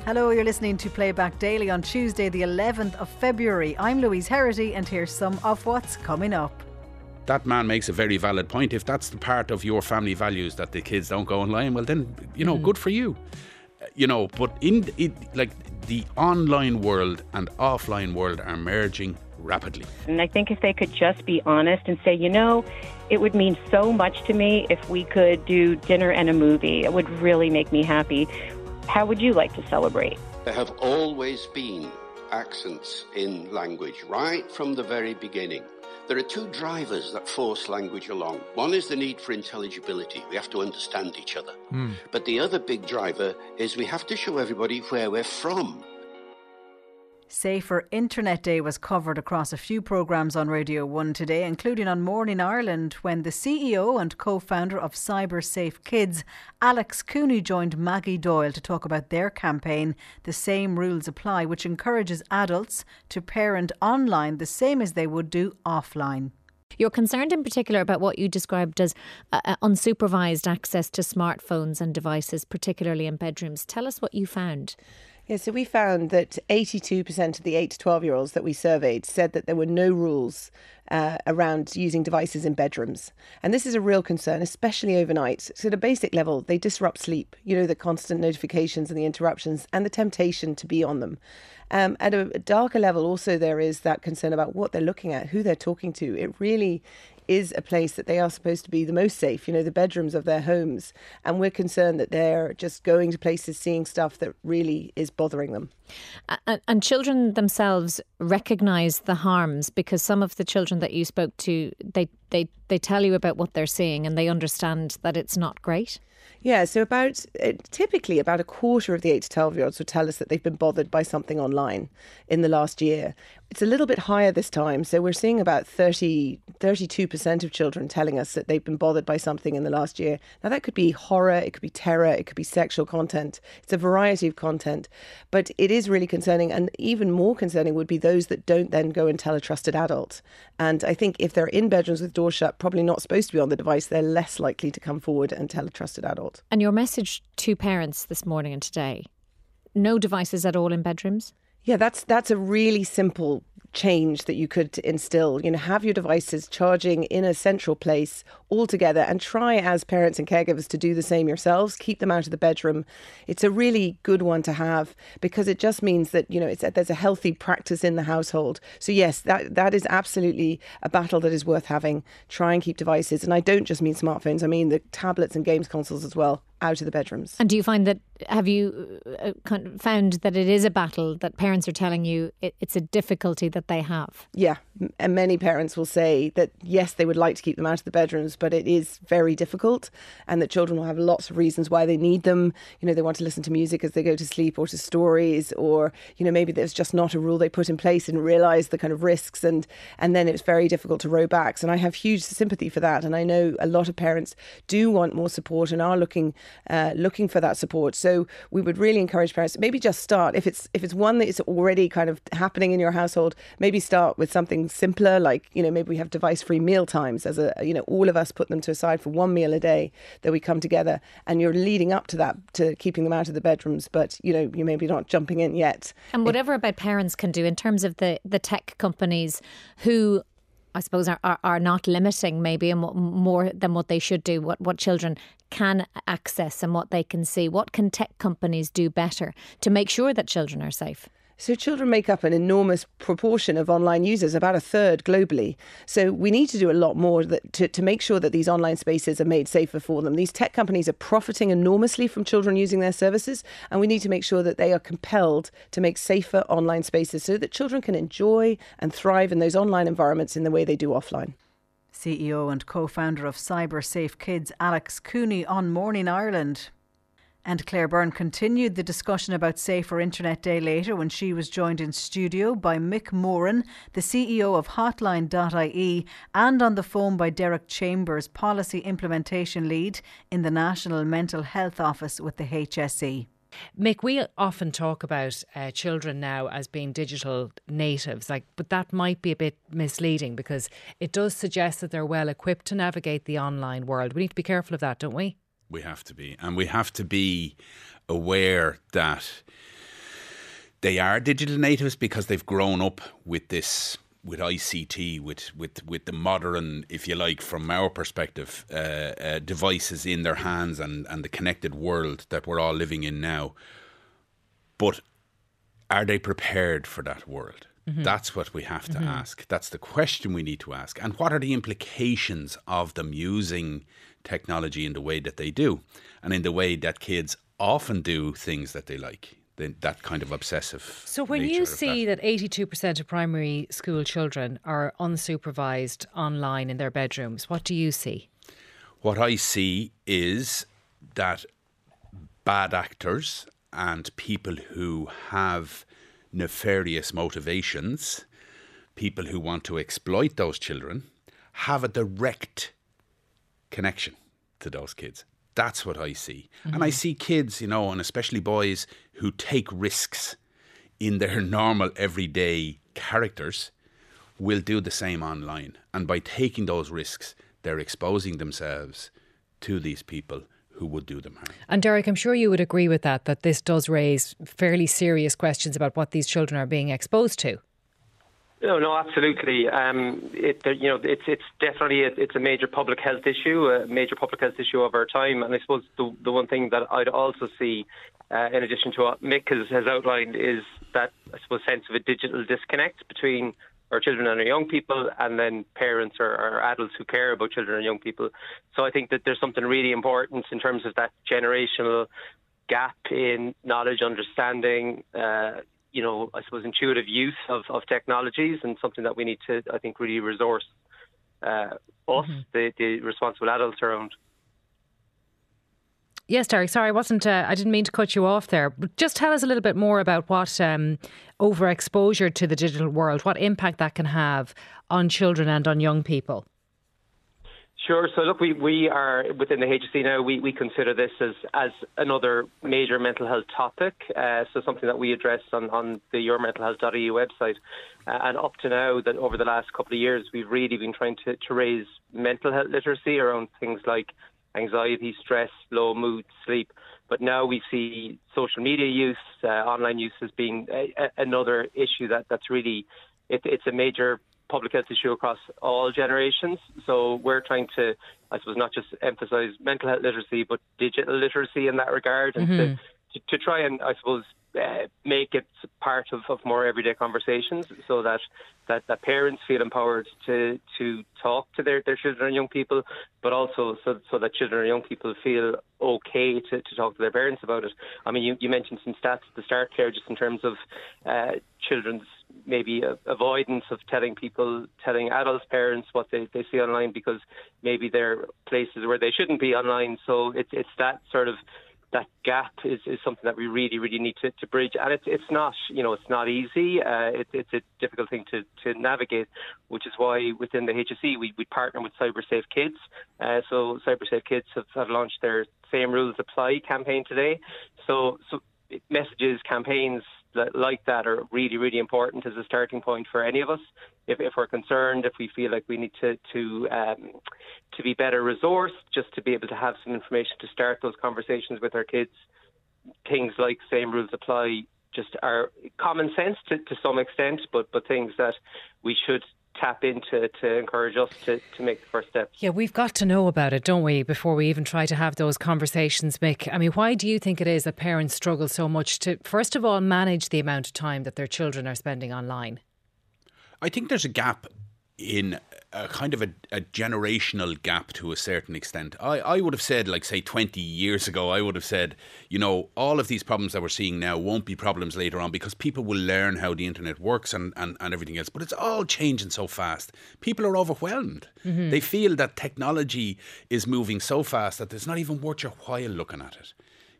Hello, you're listening to Playback Daily on Tuesday the 11th of February. I'm Louise Herity and here's some of what's coming up. That man makes a very valid point. If that's the part of your family values that the kids don't go online, well then, good for you. But the online world and offline world are merging rapidly. And I think if they could just be honest and say, it would mean so much to me if we could do dinner and a movie. It would really make me happy. How would you like to celebrate? There have always been accents in language, right from the very beginning. There are two drivers that force language along. One is the need for intelligibility. We have to understand each other. But the other big driver is we have to show everybody where we're from. Safer Internet Day was covered across a few programmes on Radio 1 today, including on Morning Ireland, when the CEO and co-founder of Cyber Safe Kids, Alex Cooney, joined Maggie Doyle to talk about their campaign, The Same Rules Apply, which encourages adults to parent online the same as they would do offline. You're concerned in particular about what you described as unsupervised access to smartphones and devices, particularly in bedrooms. Tell us what you found. Yeah, so we found that 82% of the 8 to 12-year-olds that we surveyed said that there were no rules around using devices in bedrooms. And this is a real concern, especially overnight. So at a basic level, they disrupt sleep, the constant notifications and the interruptions and the temptation to be on them. At a darker level, also, there is that concern about what they're looking at, who they're talking to. It really is a place that they are supposed to be the most safe, the bedrooms of their homes. And we're concerned that they're just going to places, seeing stuff that really is bothering them. And children themselves recognise the harms, because some of the children that you spoke to, they tell you about what they're seeing and they understand that it's not great. Yeah, so typically about a quarter of the 8 to 12-year-olds would tell us that they've been bothered by something online in the last year. It's a little bit higher this time. So we're seeing about 32% of children telling us that they've been bothered by something in the last year. Now, that could be horror, it could be terror, it could be sexual content. It's a variety of content. But it is really concerning. And even more concerning would be those that don't then go and tell a trusted adult. And I think if they're in bedrooms with doors shut, probably not supposed to be on the device, they're less likely to come forward and tell a trusted adult. And your message to parents this morning and today, no devices at all in bedrooms? Yeah, that's a really simple change that you could instill. Have your devices charging in a central place all together, and try as parents and caregivers to do the same yourselves. Keep them out of the bedroom. It's a really good one to have, because it just means that there's a healthy practice in the household. So yes, that is absolutely a battle that is worth having. Try and keep devices, and I don't just mean smartphones, I mean the tablets and games consoles as well, out of the bedrooms. And do you find that, have you found that it is a battle that parents are telling you it's a difficulty that they have? Yeah, and many parents will say that yes, they would like to keep them out of the bedrooms, but it is very difficult, and that children will have lots of reasons why they need them. They want to listen to music as they go to sleep, or to stories, or maybe there's just not a rule they put in place and realise the kind of risks, and then it's very difficult to row back. And I have huge sympathy for that, and I know a lot of parents do want more support and are looking for that support. So we would really encourage parents to maybe just start, if it's one that is already kind of happening in your household, maybe start with something simpler, like maybe we have device-free meal times, as all of us put them to aside for one meal a day, that we come together, and you're leading up to that, to keeping them out of the bedrooms, but you maybe not jumping in yet. And whatever about parents can do in terms of the tech companies who, I suppose, are not limiting maybe more than what they should do, what children can access and what they can see. What can tech companies do better to make sure that children are safe? So children make up an enormous proportion of online users, about a third globally. So we need to do a lot more to make sure that these online spaces are made safer for them. These tech companies are profiting enormously from children using their services, and we need to make sure that they are compelled to make safer online spaces so that children can enjoy and thrive in those online environments in the way they do offline. CEO and co-founder of Cyber Safe Kids, Alex Cooney, on Morning Ireland. And Claire Byrne continued the discussion about Safer Internet Day later, when she was joined in studio by Mick Moran, the CEO of Hotline.ie, and on the phone by Derek Chambers, Policy Implementation Lead in the National Mental Health Office with the HSE. Mick, we often talk about children now as being digital natives, but that might be a bit misleading, because it does suggest that they're well equipped to navigate the online world. We need to be careful of that, don't we? We have to be. And we have to be aware that They are digital natives because they've grown up with this, with ICT, with the modern, if you like, from our perspective, devices in their hands and the connected world that we're all living in now. But are they prepared for that world? Mm-hmm. That's what we have to ask. That's the question we need to ask. And what are the implications of them using technology in the way that they do, and in the way that kids often do things that they like? That kind of obsessive. So when you see that 82% of primary school children are unsupervised online in their bedrooms, what do you see? What I see is that bad actors and people who have nefarious motivations, people who want to exploit those children, have a direct connection to those kids. That's what I see. Mm-hmm. And I see kids, you know, and especially boys who take risks in their normal everyday characters will do the same online. And by taking those risks, they're exposing themselves to these people who would do them harm. And Derek, I'm sure you would agree with that this does raise fairly serious questions about what these children are being exposed to. No, absolutely. It's definitely it's a major public health issue, of our time. And I suppose the one thing that I'd also see, in addition to what Mick has outlined, is that, I suppose, sense of a digital disconnect between our children and our young people, and then parents or adults who care about children and young people. So I think that there's something really important in terms of that generational gap in knowledge, understanding, I suppose, intuitive use of technologies, and something that we need to, I think, really resource the responsible adults around. Yes, Derek, sorry, I didn't mean to cut you off there, but just tell us a little bit more about what overexposure to the digital world, what impact that can have on children and on young people. Sure. So look, we are within the HSE now. We consider this as another major mental health topic. So something that we address on the yourmentalhealth.ie website. And up to now, that over the last couple of years, we've really been trying to raise mental health literacy around things like anxiety, stress, low mood, sleep. But now we see social media use, online use as being another issue that's really, it's a major public health issue across all generations. So we're trying to, I suppose, not just emphasise mental health literacy, but digital literacy in that regard, and to try and, I suppose, make it part of more everyday conversations, so that parents feel empowered to talk to their children and young people, but also so that children and young people feel okay to talk to their parents about it. I mean, you mentioned some stats at the start, Claire, just in terms of children's maybe avoidance of telling adults, parents, what they see online, because maybe they're places where they shouldn't be online. So it's that sort of, that gap is something that we really, really need to bridge. And it's not, it's not easy. It's a difficult thing to navigate, which is why within the HSE we partner with CyberSafe Kids. So CyberSafe Kids have launched their Same Rules Apply campaign today. So messages, campaigns like that are really, really important as a starting point for any of us. If we're concerned, if we feel like we need to be better resourced, just to be able to have some information to start those conversations with our kids, things like Same Rules Apply just are common sense to some extent, but things that we should tap into to encourage us to make the first steps. Yeah, we've got to know about it, don't we, before we even try to have those conversations, Mick? I mean, why do you think it is that parents struggle so much to, first of all, manage the amount of time that their children are spending online? I think there's a gap in a kind of a generational gap to a certain extent. I would have said, like, say 20 years ago, I would have said, all of these problems that we're seeing now won't be problems later on, because people will learn how the internet works and everything else. But it's all changing so fast. People are overwhelmed. Mm-hmm. They feel that technology is moving so fast that it's not even worth your while looking at it.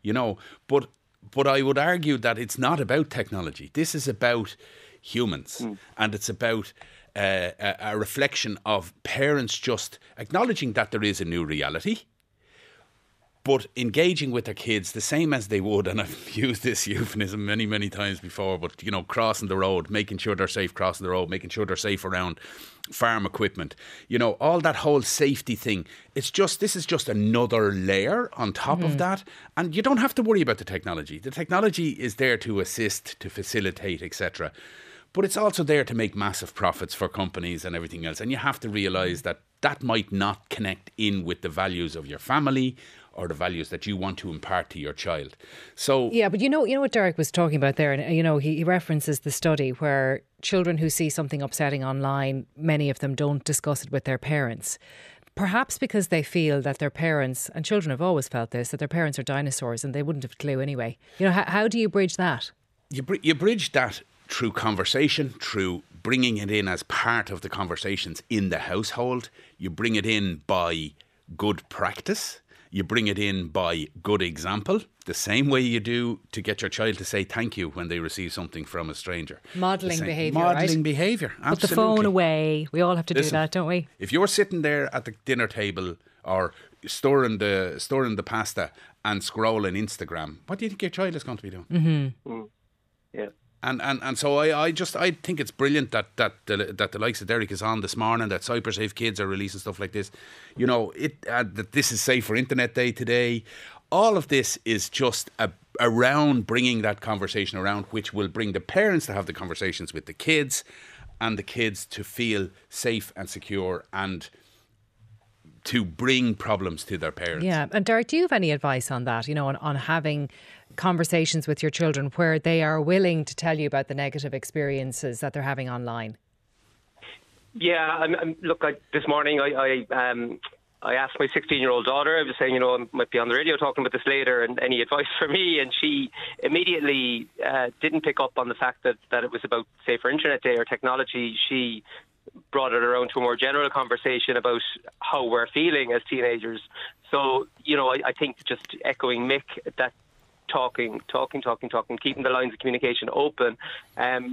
But I would argue that it's not about technology. This is about humans, and it's about a reflection of parents just acknowledging that there is a new reality, but engaging with their kids the same as they would, and I've used this euphemism many, many times before, but, crossing the road, making sure they're safe crossing the road, making sure they're safe around farm equipment, all that whole safety thing. This is just another layer on top of that. And you don't have to worry about the technology. The technology is there to assist, to facilitate, etc. But it's also there to make massive profits for companies and everything else. And you have to realise that might not connect in with the values of your family or the values that you want to impart to your child. So yeah, but you know what Derek was talking about there, and he references the study where children who see something upsetting online, many of them don't discuss it with their parents. Perhaps because they feel that their parents, and children have always felt this, that their parents are dinosaurs and they wouldn't have a clue anyway. How do you bridge that? You bridge that through conversation, through bringing it in as part of the conversations in the household. You bring it in by good practice. You bring it in by good example, the same way you do to get your child to say thank you when they receive something from a stranger. Modelling behaviour, Modelling behaviour, absolutely. Put the phone away. We all have to do that, don't we? If you're sitting there at the dinner table or storing the pasta and scrolling Instagram, what do you think your child is going to be doing? Mm-hmm. Yeah. And so I think it's brilliant that the likes of Derek is on this morning, that CyberSafe Kids are releasing stuff like this. That this is Safer Internet Day today. All of this is just around bringing that conversation around, which will bring the parents to have the conversations with the kids, and the kids to feel safe and secure and to bring problems to their parents. Yeah, and Derek, do you have any advice on that? On having conversations with your children where they are willing to tell you about the negative experiences that they're having online? Yeah, this morning I asked my 16-year-old daughter, I was saying, I might be on the radio talking about this later, and any advice for me? And she immediately didn't pick up on the fact that it was about Safer Internet Day or technology. She brought it around to a more general conversation about how we're feeling as teenagers. So, I think just echoing Mick, that talking, keeping the lines of communication open, and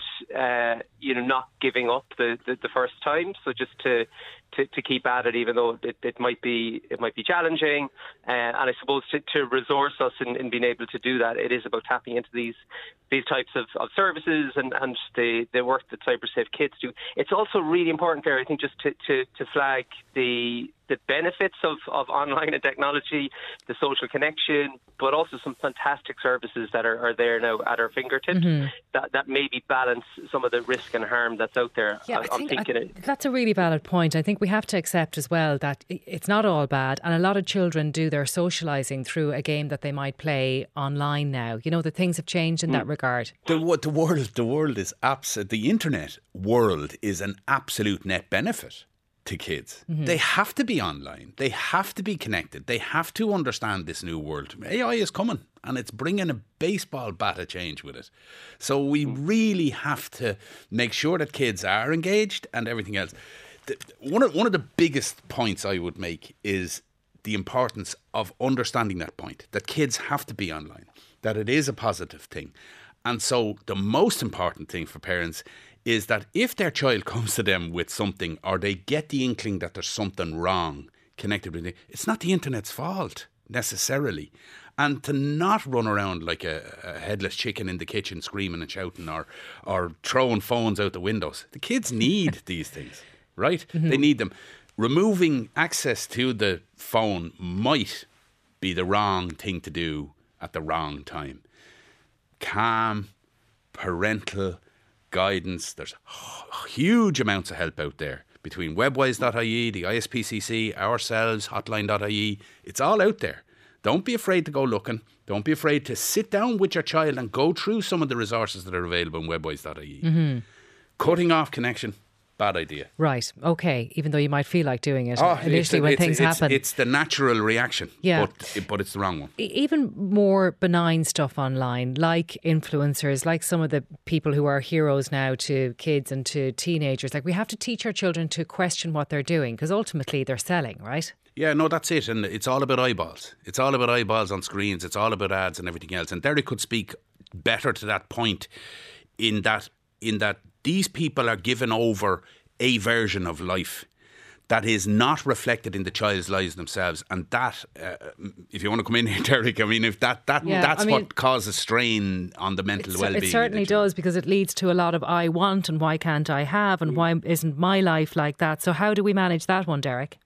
not giving up the first time. So just to keep at it, even though it might be challenging, and I suppose to resource us in being able to do that, it is about tapping into these types of services and the work that CyberSafe Kids do. It's also really important there, I think, just to flag the benefits of online and technology, the social connection, but also some fantastic services that are there now at our fingertips that maybe balance some of the risk and harm that's out there. Yeah, that's a really valid point. I think we have to accept as well that it's not all bad, and a lot of children do their socialising through a game that they might play online now. That things have changed in that regard. The world is the internet world is an absolute net benefit to kids. They have to be online. They have to be connected. They have to understand this new world. AI is coming, and it's bringing a baseball bat of change with it. So we really have to make sure that kids are engaged and everything else. One of the biggest points I would make is the importance of understanding that point, that kids have to be online, that it is a positive thing. And so the most important thing for parents is that if their child comes to them with something, or they get the inkling that there's something wrong connected with it, it's not the internet's fault necessarily. And to not run around like a headless chicken in the kitchen screaming and shouting or throwing phones out the windows. The kids need these things, right? They need them. Removing access to the phone might be the wrong thing to do at the wrong time. Calm, parental guidance. There's huge amounts of help out there between webwise.ie, the ISPCC, ourselves, hotline.ie. It's all out there. Don't be afraid to go looking. Don't be afraid to sit down with your child and go through some of the resources that are available on webwise.ie. Cutting off connection, bad idea. Right, okay, even though you might feel like doing it initially when things happen. It's the natural reaction, but it's the wrong one. Even more benign stuff online, like influencers, like some of the people who are heroes now to kids and to teenagers. Like, we have to teach our children to question what they're doing, because ultimately they're selling, right? Yeah, no, that's it. And it's all about eyeballs. It's all about eyeballs on screens. It's all about ads and everything else. And Derek could speak better to that point in that these people are given over a version of life that is not reflected in the child's lives themselves, and that, if you want to come in here, Derek, I mean, if that's what causes strain on the mental well-being. It certainly does, because it leads to a lot of I want and why can't I have and why isn't my life like that. So how do we manage that one, Derek?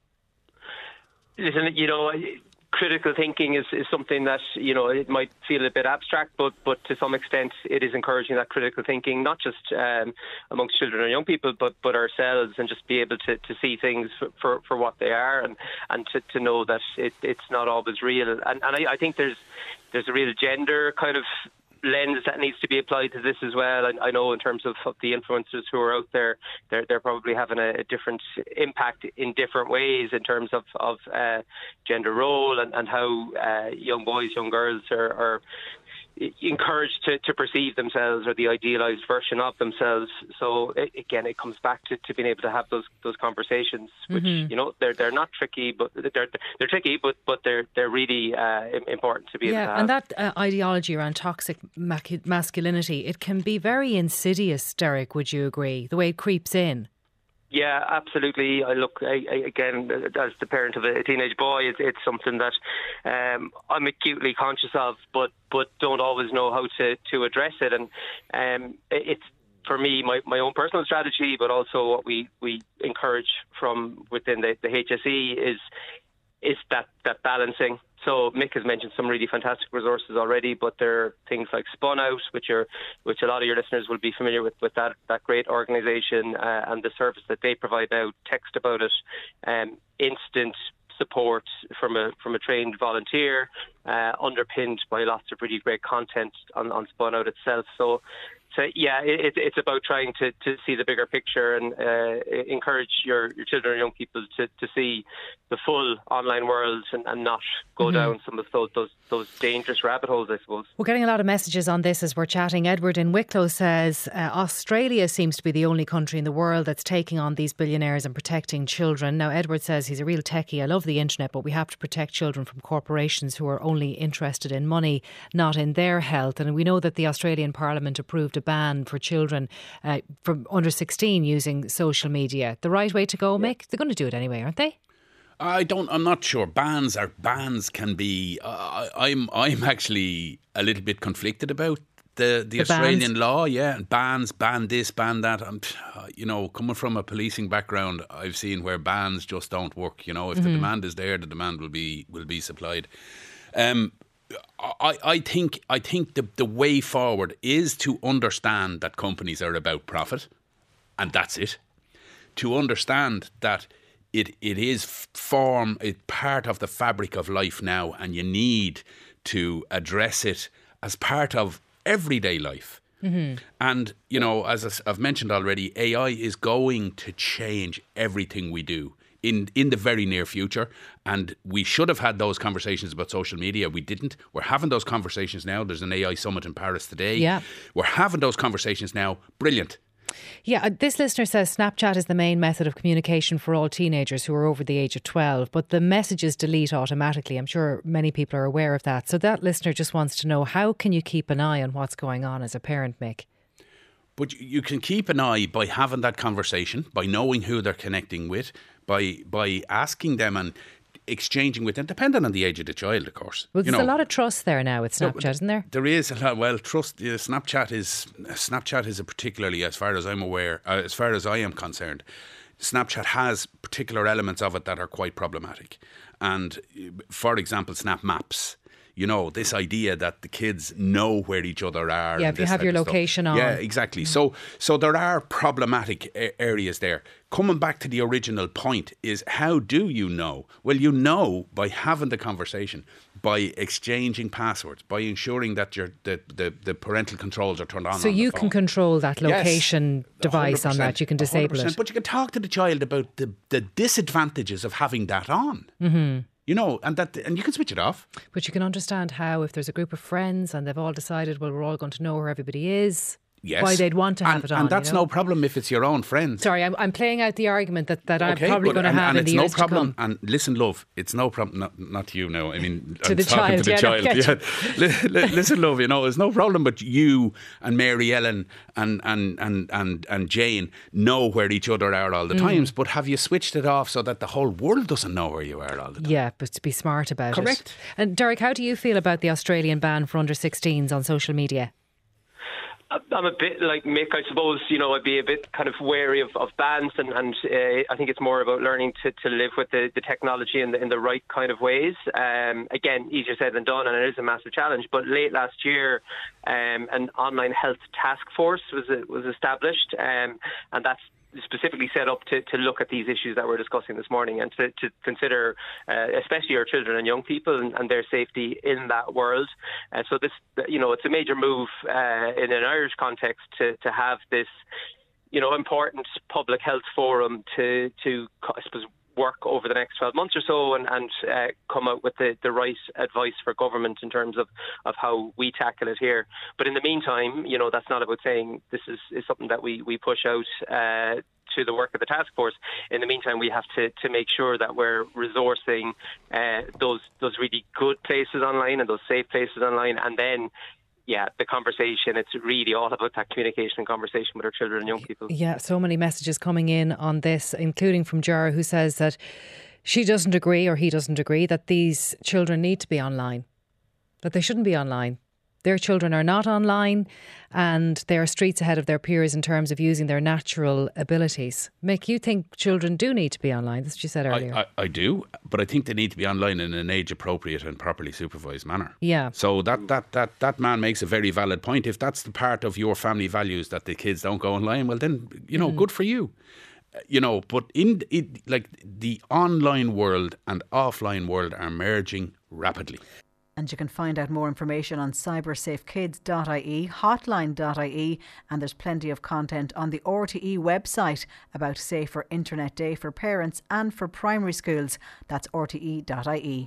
Listen, critical thinking is something that, it might feel a bit abstract, but to some extent it is encouraging that critical thinking, not just amongst children and young people, but ourselves, and just be able to see things for what they are, and to know that it's not always real. And I think there's a real gender kind of lens that needs to be applied to this as well. And I know in terms of the influencers who are out there, they're probably having a different impact in different ways in terms of gender role and how young boys, young girls are encouraged to perceive themselves or the idealised version of themselves. So again, it comes back to being able to have those conversations, which they're not tricky, but they're tricky, but they're really important to be able to have. And that ideology around toxic masculinity, it can be very insidious, Derek. Would you agree? The way it creeps in. Yeah, absolutely. Again, as the parent of a teenage boy, it's something that I'm acutely conscious of, but don't always know how to address it. And it's, for me, my own personal strategy, but also what we encourage from within the HSE is that balancing. So Mick has mentioned some really fantastic resources already, but there are things like Spun Out, which a lot of your listeners will be familiar with that great organisation and the service that they provide now. Text About It, instant support from a trained volunteer, underpinned by lots of really great content on Spun Out itself. So yeah, it's about trying to see the bigger picture and encourage your children and young people to see the full online world and not go down some of those dangerous rabbit holes, I suppose. We're getting a lot of messages on this as we're chatting. Edward in Wicklow says Australia seems to be the only country in the world that's taking on these billionaires and protecting children. Now, Edward says he's a real techie. I love the internet, but we have to protect children from corporations who are only interested in money, not in their health. And we know that the Australian Parliament approved a ban for children from under 16 using social media. The right way to go, Mick? They're going to do it anyway, aren't they? I'm not sure. Bans can be. I'm actually a little bit conflicted about the Australian law. Yeah, ban this, ban that. Coming from a policing background, I've seen where bans just don't work. If the demand is there, the demand will be supplied. I think the way forward is to understand that companies are about profit, and that's it. To understand that it is part of the fabric of life now, and you need to address it as part of everyday life. And, as I've mentioned already, AI is going to change everything we do in the very near future. And we should have had those conversations about social media. We didn't. We're having those conversations now. There's an AI summit in Paris today. Yeah. We're having those conversations now. Brilliant. Yeah, this listener says Snapchat is the main method of communication for all teenagers who are over the age of 12, but the messages delete automatically. I'm sure many people are aware of that. So that listener just wants to know, how can you keep an eye on what's going on as a parent, Mick? But you can keep an eye by having that conversation, by knowing who they're connecting with, by asking them and exchanging with them, depending on the age of the child, of course. Well, there's a lot of trust there now with Snapchat, isn't there? There is a lot. Well, trust. Snapchat is a particularly, as far as I'm aware, as far as I am concerned, Snapchat has particular elements of it that are quite problematic. And for example, Snap Maps. This idea that the kids know where each other are. Yeah, if you have your location on. Yeah, exactly. So there are problematic areas there. Coming back to the original point is, how do you know? Well, you know by having the conversation, by exchanging passwords, by ensuring that the parental controls are turned on. So you can control that location device on that. You can disable it. But you can talk to the child about the disadvantages of having that on. Mm-hmm. And you can switch it off. But you can understand how, if there's a group of friends and they've all decided, well, we're all going to know where everybody is. Yes. why they'd want to have it on. And that's no problem if it's your own friends. Sorry, I'm playing out the argument that I'm probably going to have in the years to come. And listen, love, it's no problem. Not to you now. I mean, to I'm the talking child. to the child. Listen, love, it's no problem. But you and Mary Ellen and Jane know where each other are all the times. But have you switched it off so that the whole world doesn't know where you are all the time? Yeah, but to be smart about it. Correct. And Derek, how do you feel about the Australian ban for under 16s on social media? I'm a bit like Mick, I suppose. I'd be a bit kind of wary of bans, and I think it's more about learning to live with the technology in the right kind of ways. Again, easier said than done, and it is a massive challenge. But late last year, an online health task force was established, and that's specifically set up to look at these issues that we're discussing this morning, and to consider especially our children and young people and their safety in that world. So this, it's a major move in an Irish context to have this, important public health forum to I suppose, work over the next 12 months or so and come out with the right advice for government in terms of how we tackle it here. But in the meantime, that's not about saying this is something that we push out to the work of the task force. In the meantime, we have to make sure that we're resourcing those really good places online and those safe places online, and then the conversation. It's really all about that communication and conversation with our children and young people. Yeah, so many messages coming in on this, including from Jara, who says that she doesn't agree, or he doesn't agree, that these children need to be online, that they shouldn't be online. Their children are not online, and they are streets ahead of their peers in terms of using their natural abilities. Mick, you think children do need to be online? That's what you said earlier. I do, but I think they need to be online in an age-appropriate and properly supervised manner. Yeah. So that man makes a very valid point. If that's the part of your family values that the kids don't go online, well then, good for you. But the online world and offline world are merging rapidly. And you can find out more information on cybersafekids.ie, hotline.ie, and there's plenty of content on the RTE website about Safer Internet Day for parents and for primary schools. That's rte.ie.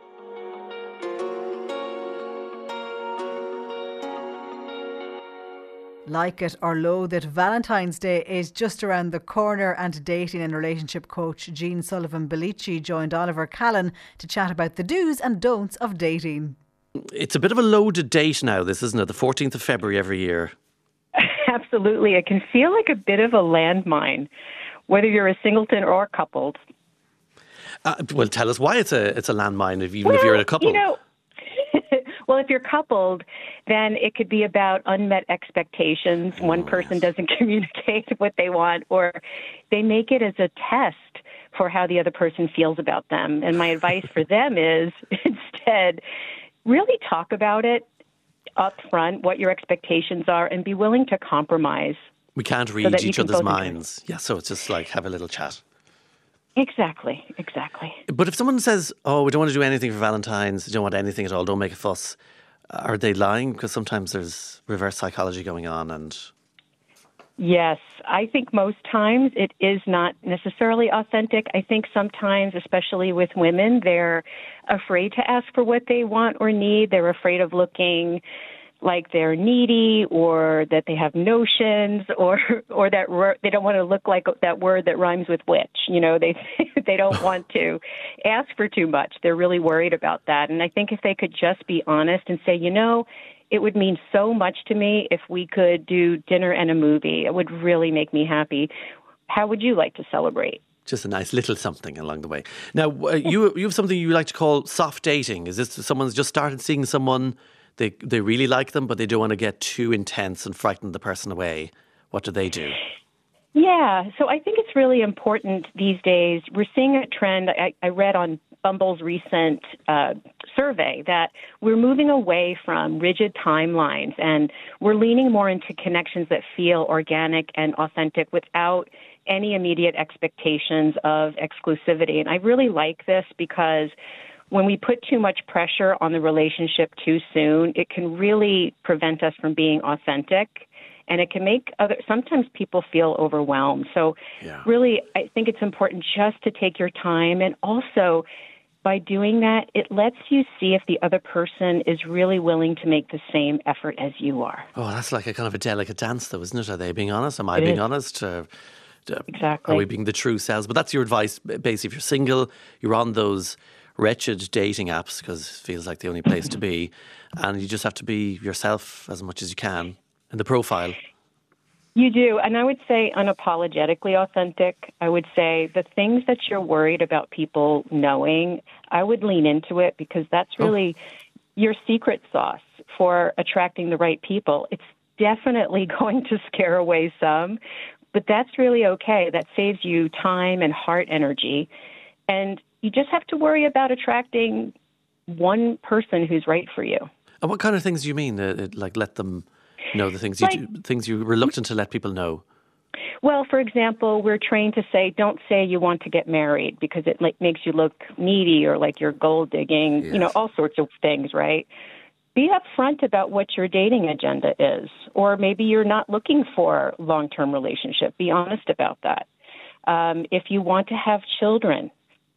Like it or loathe it, Valentine's Day is just around the corner, and dating and relationship coach Jean Sullivan-Bellici joined Oliver Callan to chat about the do's and don'ts of dating. It's a bit of a loaded date now, this, isn't it? The 14th of February every year. Absolutely. It can feel like a bit of a landmine, whether you're a singleton or coupled. Well, tell us why it's a landmine, if you're a couple. Well, if you're coupled, then it could be about unmet expectations. One person doesn't communicate what they want, or they make it as a test for how the other person feels about them. And my advice for them is instead, really talk about it up front, what your expectations are, and be willing to compromise. We can't read each other's minds. Yeah, so it's just like have a little chat. Exactly. But if someone says, oh, we don't want to do anything for Valentine's, we don't want anything at all, don't make a fuss, are they lying? Because sometimes there's reverse psychology going on. And yes, I think most times it is not necessarily authentic. I think sometimes, especially with women, they're afraid to ask for what they want or need. They're afraid of looking like they're needy, or that they have notions, or that they don't want to look like that word that rhymes with witch. They don't want to ask for too much. They're really worried about that. And I think if they could just be honest and say, it would mean so much to me if we could do dinner and a movie. It would really make me happy. How would you like to celebrate? Just a nice little something along the way. Now, you have something you like to call soft dating. Is this someone's just started seeing someone, they really like them, but they don't want to get too intense and frighten the person away? What do they do? Yeah, so I think it's really important these days. We're seeing a trend. I read on Bumble's recent survey that we're moving away from rigid timelines, and we're leaning more into connections that feel organic and authentic without any immediate expectations of exclusivity. And I really like this because when we put too much pressure on the relationship too soon, it can really prevent us from being authentic. And it can make sometimes people feel overwhelmed. So really, I think it's important just to take your time, and also by doing that, it lets you see if the other person is really willing to make the same effort as you are. Oh, that's like a kind of a delicate dance, though, isn't it? Are they being honest? Am I being honest? Exactly. Are we being the true selves? But that's your advice, basically. If you're single, you're on those wretched dating apps because it feels like the only place to be, and you just have to be yourself as much as you can in the profile. You do, and I would say unapologetically authentic. I would say the things that you're worried about people knowing, I would lean into it because that's really your secret sauce for attracting the right people. It's definitely going to scare away some, but that's really okay. That saves you time and heart energy. And you just have to worry about attracting one person who's right for you. And what kind of things do you mean? Like let them know the things things you're reluctant to let people know? Well, for example, we're trained to say, don't say you want to get married because it makes you look needy or like you're gold digging, Yes. All sorts of things, right? Be upfront about what your dating agenda is, or maybe you're not looking for a long-term relationship. Be honest about that. If you want to have children,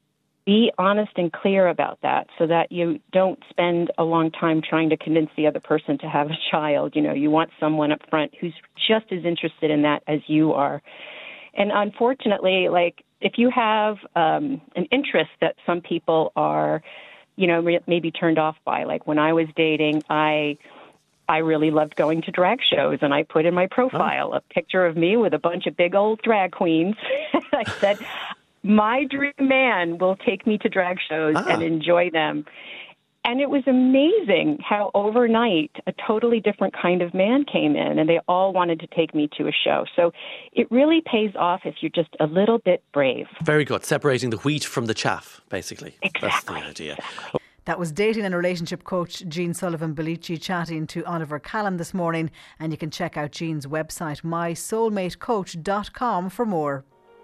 be honest and clear about that so that you don't spend a long time trying to convince the other person to have a child. You want someone up front who's just as interested in that as you are. And unfortunately, if you have an interest that some people are, maybe turned off by, like when I was dating, I really loved going to drag shows, and I put in my profile a picture of me with a bunch of big old drag queens. I said, my dream man will take me to drag shows and enjoy them. And it was amazing how overnight a totally different kind of man came in, and they all wanted to take me to a show. So it really pays off if you're just a little bit brave. Very good. Separating the wheat from the chaff, basically. Exactly. That's the idea. Exactly. That was dating and relationship coach Jean Sullivan-Bellici chatting to Oliver Callan this morning. And you can check out Jean's website, mysoulmatecoach.com, for more.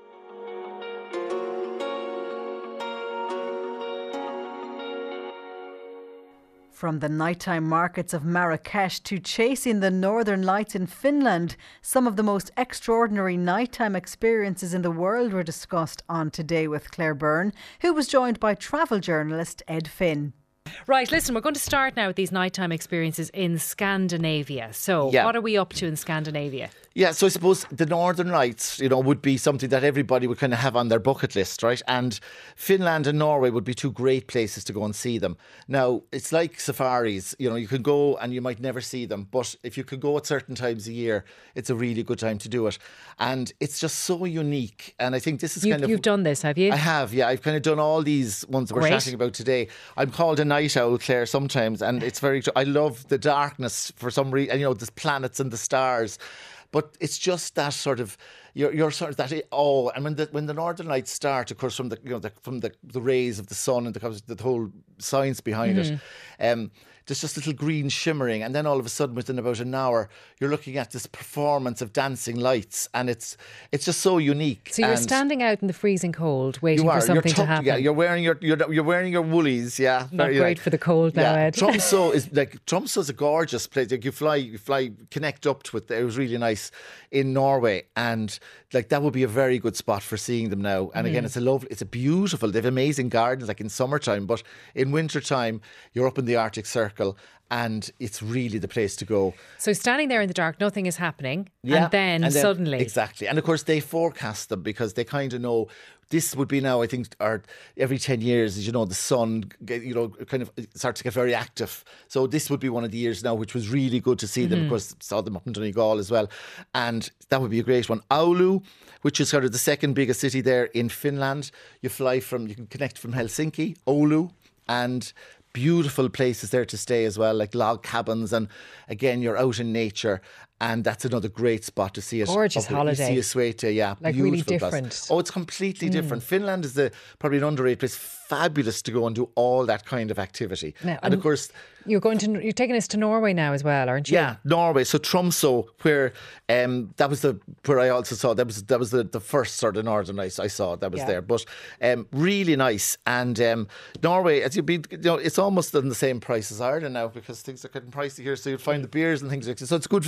From the nighttime markets of Marrakesh to chasing the northern lights in Finland, some of the most extraordinary nighttime experiences in the world were discussed on Today with Claire Byrne, who was joined by travel journalist Ed Finn. Right, listen, we're going to start now with these nighttime experiences in Scandinavia. So, what are we up to in Scandinavia? Yeah, so I suppose the Northern Lights, would be something that everybody would kind of have on their bucket list, right? And Finland and Norway would be two great places to go and see them. Now, it's like safaris, you can go and you might never see them, but if you could go at certain times a year, it's a really good time to do it. And it's just so unique. And I think this is You've done this, have you? I have, yeah. I've kind of done all these ones that we're chatting about today. I'm called a night owl, Claire, sometimes, and it's I love the darkness for some reason, the planets and the stars. But it's just that sort of you're sort of that and when the Northern Lights start, of course, from the rays of the sun and the whole science behind it, there's just little green shimmering, and then all of a sudden, within about an hour, you're looking at this performance of dancing lights, and it's just so unique. So you're standing out in the freezing cold, waiting for something to happen. Yeah, you're wearing your woolies. Yeah, not great for the cold now, Ed. Tromsø is a gorgeous place. Like you fly, connect up to it. It was really nice in Norway, and that would be a very good spot for seeing them now. And again, it's a beautiful. They have amazing gardens, like in summertime, but in wintertime, you're up in the Arctic Circle, and it's really the place to go. So standing there in the dark, nothing is happening, and then suddenly, exactly. And of course, they forecast them because they kind of know. This would be now, I think, every 10 years, as the sun, kind of starts to get very active. So this would be one of the years now, which was really good to see them. Of course, saw them up in Donegal as well. And that would be a great one. Oulu, which is sort of the second biggest city there in Finland. You can connect from Helsinki, Oulu, and beautiful places there to stay as well, like log cabins. And again, you're out in nature. And that's another great spot to see it. Gorgeous holiday. You see Suete, yeah. Like really different. Place. Oh, it's completely different. Finland is probably an underrated place. Fabulous to go and do all that kind of activity. Now, and of course, you're taking us to Norway now as well, aren't you? Yeah, Norway. So Tromsø, where that was where I also saw that was the first sort of Northern Lights I saw that was there. But really nice. And Norway, as it's almost in the same price as Ireland now because things are getting pricey here. So you'd find the beers and things like that. So it's good value.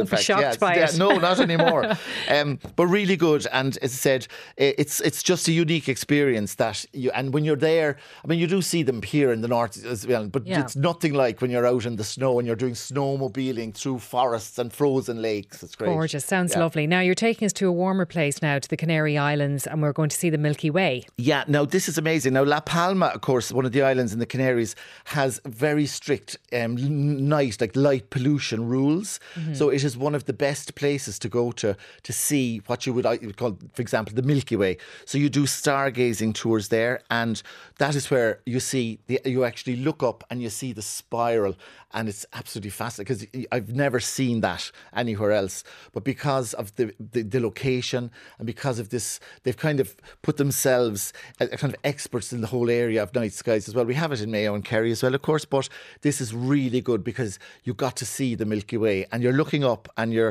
Don't be shocked by it. No, not anymore. But really good. And as I said, it's just a unique experience that and when you're there, I mean, you do see them here in the north as well, but it's nothing like when you're out in the snow and you're doing snowmobiling through forests and frozen lakes. It's great. Gorgeous. Sounds lovely. Now you're taking us to a warmer place now, to the Canary Islands, and we're going to see the Milky Way. Yeah, now this is amazing. Now La Palma, of course, one of the islands in the Canaries, has very strict light pollution rules. So it is one of the best places to go to see what you would call, for example, the Milky Way. So you do stargazing tours there, and that is where you see you actually look up and you see the spiral, and it's absolutely fascinating because I've never seen that anywhere else. But because of the location and because of this, they've kind of put themselves as kind of experts in the whole area of night skies as well. We have it in Mayo and Kerry as well, of course, but this is really good because you got to see the Milky Way and you're looking up and you're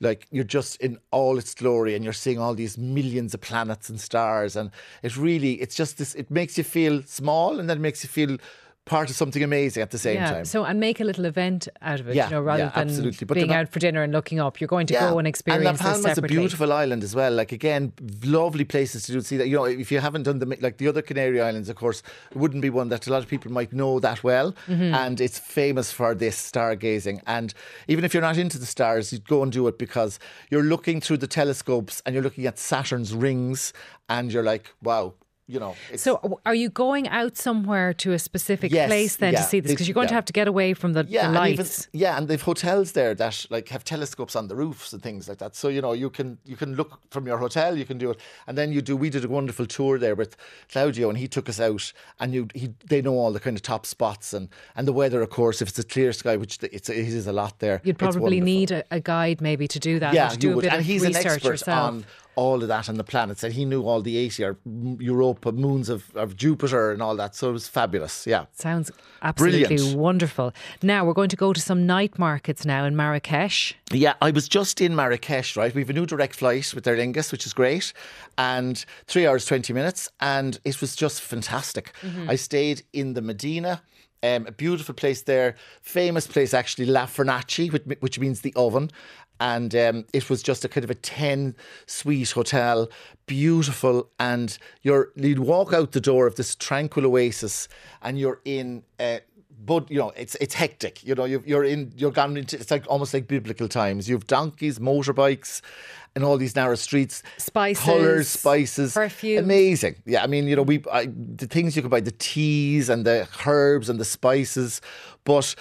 just in all its glory and you're seeing all these millions of planets and stars, and it's just this, it makes you feel small and then it makes you feel part of something amazing at the same time. So, and make a little event out of it, rather than absolutely. But being out for dinner and looking up. You're going to go and experience this separately. And La Palma's a beautiful island as well. Like, again, lovely places to see that. You know, if you haven't done the other Canary Islands, of course, it wouldn't be one that a lot of people might know that well. And it's famous for this stargazing. And even if you're not into the stars, you'd go and do it because you're looking through the telescopes and you're looking at Saturn's rings and you're like, wow. You know, so are you going out somewhere to a specific place then to see this? Because you're going to have to get away from the lights. And they've hotels there that have telescopes on the roofs and things like that. So, you know, you can look from your hotel, you can do it. And then we did a wonderful tour there with Claudio, and he took us out, and they know all the kind of top spots and the weather, of course, if it's a clear sky, which it is a lot there. You'd probably need a guide maybe to do that. Yeah, to do you would. And he's an expert yourself. on all of that on the planets, and he knew all the 80 Europa moons of Jupiter and all that, so it was fabulous. Sounds absolutely brilliant. Wonderful. Now we're going to go to some night markets now in Marrakesh. I was just in Marrakesh, right? We have a new direct flight with Aer Lingus, which is great, and 3 hours 20 minutes, and it was just fantastic. I stayed in the Medina. A beautiful place there, famous place actually, La Fernacci, which means the oven. And it was just a kind of a 10-suite hotel, beautiful. And you'd walk out the door of this tranquil oasis, and you're in. But you know, it's hectic. You know, you're gone into, it's like almost like biblical times. You have donkeys, motorbikes, and all these narrow streets, spices, colours, spices, perfume, amazing. Yeah, I mean, you know, the things you could buy, the teas and the herbs and the spices, but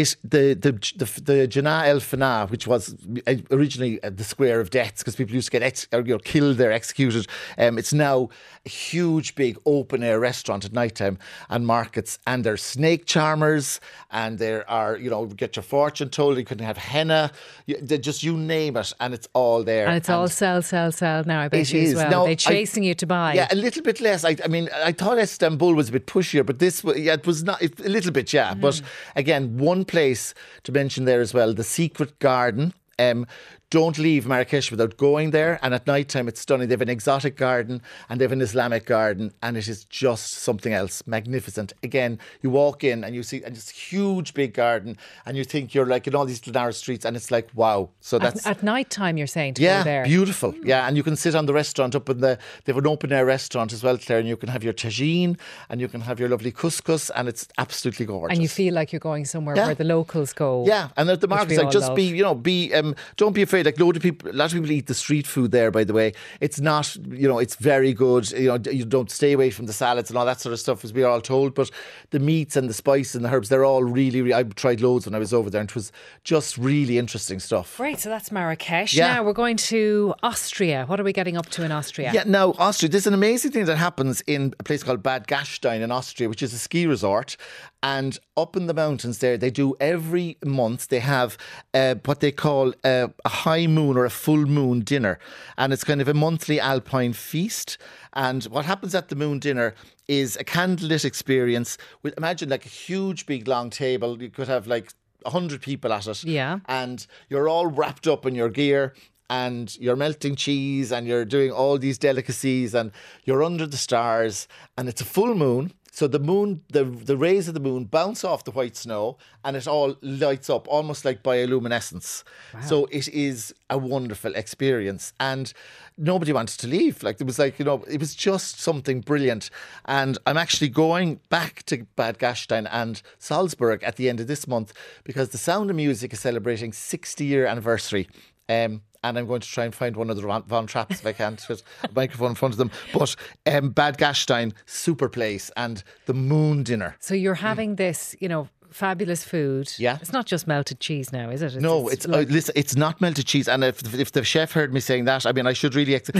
the Jannah El Fana, which was originally the Square of Deaths, because people used to get killed there, executed. It's now a huge, big open air restaurant at night time and markets, and there's snake charmers, and there are, you know, get your fortune told. You can have henna, you name it, and it's all there. And it's all sell now, I bet you as well. Now, they're chasing you to buy. Yeah, a little bit less. I mean, I thought Istanbul was a bit pushier, but it was not, a little bit, But again, one place to mention there as well, the Secret Garden. Don't leave Marrakesh without going there, and at night time it's stunning. They have an exotic garden and they have an Islamic garden, and it is just something else, magnificent. Again, you walk in and you see this huge big garden, and you think you're like in all these narrow streets, and it's like, wow. So that's at night time you're saying to go there. Beautiful. Yeah, and you can sit on the restaurant up in they have an open air restaurant as well, Claire, and you can have your tagine and you can have your lovely couscous, and it's absolutely gorgeous. And you feel like you're going somewhere where the locals go. Yeah, and at the markets, like, just don't be afraid. Like, a lot of people eat the street food there, by the way. It's not, you know, it's very good. You know, you don't stay away from the salads and all that sort of stuff, as we are all told. But the meats and the spices and the herbs, they're all really, I tried loads when I was over there, and it was just really interesting stuff. Great, so that's Marrakesh. Yeah. Now we're going to Austria. What are we getting up to in Austria? Yeah, now, Austria, there's an amazing thing that happens in a place called Bad Gastein in Austria, which is a ski resort. And up in the mountains there, they do every month, they have what they call a high moon or a full moon dinner. And it's kind of a monthly alpine feast. And what happens at the moon dinner is a candlelit experience with, imagine like a huge, big, long table. You could have like 100 people at it. Yeah. And you're all wrapped up in your gear, and you're melting cheese, and you're doing all these delicacies, and you're under the stars, and it's a full moon. So the moon, the rays of the moon bounce off the white snow, and it all lights up almost like bioluminescence. Wow. So it is a wonderful experience, and nobody wanted to leave. Like, it was like, it was just something brilliant. And I'm actually going back to Bad Gastein and Salzburg at the end of this month, because the Sound of Music is celebrating 60-year anniversary. And I'm going to try and find one of the Von Trapps if I can, with a microphone in front of them. But Bad Gastein, super place, and the moon dinner. So you're having this, fabulous food. Yeah. It's not just melted cheese now, is it? No, listen, it's not melted cheese. And if the chef heard me saying that, I mean, I should really... it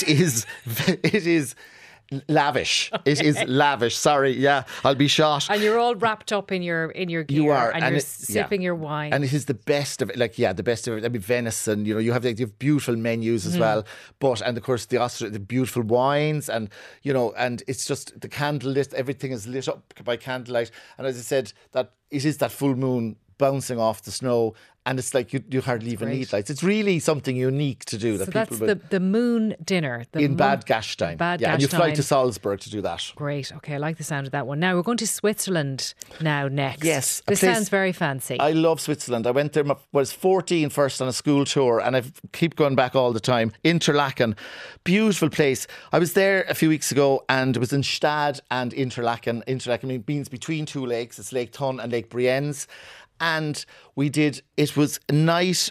is lavish. Okay. It is lavish. Sorry, yeah, I'll be shot. And you're all wrapped up in your gear. You are, and you're sipping your wine. And it is the best of it. Like, the best of it. I mean, venison. You have beautiful menus as well. And of course the beautiful wines, and and it's just the candlelit. Everything is lit up by candlelight. And as I said, that it is that full moon bouncing off the snow, and it's like you hardly even need lights. It's really something unique to do. So that's the moon dinner. In Bad Gastein. And you fly to Salzburg to do that. Great. Okay, I like the sound of that one. Now we're going to Switzerland now next. Yes. This sounds very fancy. I love Switzerland. I went there, I was 14 first on a school tour, and I keep going back all the time. Interlaken. Beautiful place. I was there a few weeks ago, and it was in Stade and Interlaken. Interlaken means between two lakes. It's Lake Thun and Lake Brienz. And it was nighttime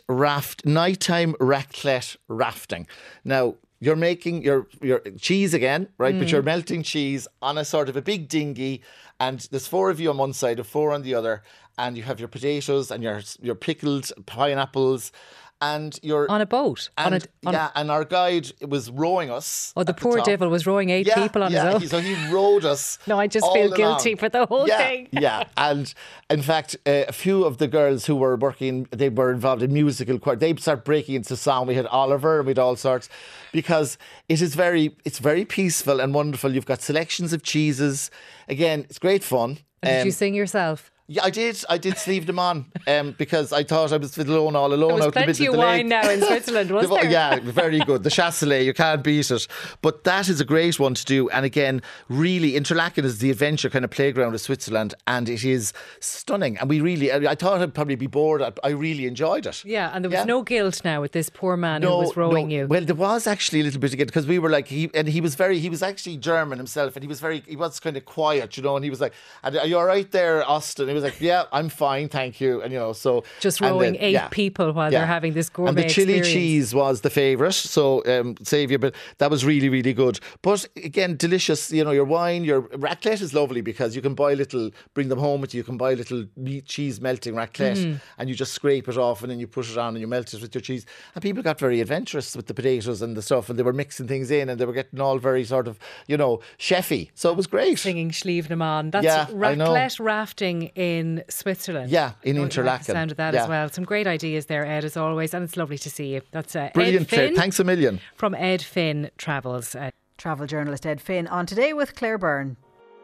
raclette rafting. Now, you're making your cheese again, right? But you're melting cheese on a sort of a big dinghy, and there's 4 of you on one side and 4 on the other, and you have your potatoes and your pickled pineapples, and you're on a boat. And our guide was rowing us. Oh, the poor devil was rowing 8 people on his own. So he rowed us. No, I just feel guilty for the whole thing. Yeah, and in fact, a few of the girls who were working, they were involved in musical choir. They started breaking into song. We had Oliver, and we had all sorts, because it's very peaceful and wonderful. You've got selections of cheeses. Again, it's great fun. Did you sing yourself? Yeah, I did sleeve them on because I thought I was alone all alone. There was plenty of wine now in Switzerland, was there? Yeah, very good. The Chasselet, you can't beat it. But that is a great one to do. And again, really, Interlaken is the adventure kind of playground of Switzerland, and it is stunning. And I thought I'd probably be bored. I really enjoyed it. Yeah, and there was no guilt now with this poor man who was rowing you. Well, there was actually a little bit of guilt, because we were like, he was actually German himself, and he was kind of quiet, and he was like, "Are you all right there, Austin?" He was like, "Yeah, I'm fine, thank you." And so just rowing 8 people while they're having this gourmet and the chili experience. cheese was the favourite, so saviour, but that was really, really good. But again, delicious. Your wine, your raclette is lovely, because you can bring them home with you. You can buy little meat cheese melting raclette, and you just scrape it off, and then you put it on and you melt it with your cheese. And people got very adventurous with the potatoes and the stuff, and they were mixing things in, and they were getting all very sort of chefy. So it was great. Singing Schlieve them on. That's raclette rafting in Switzerland. Yeah, in Interlaken. Like the sound of that as well. Some great ideas there, Ed, as always, and it's lovely to see you. That's brilliant. Ed Finn, thanks a million. From Ed Finn Travels. Travel journalist Ed Finn on Today with Claire Byrne.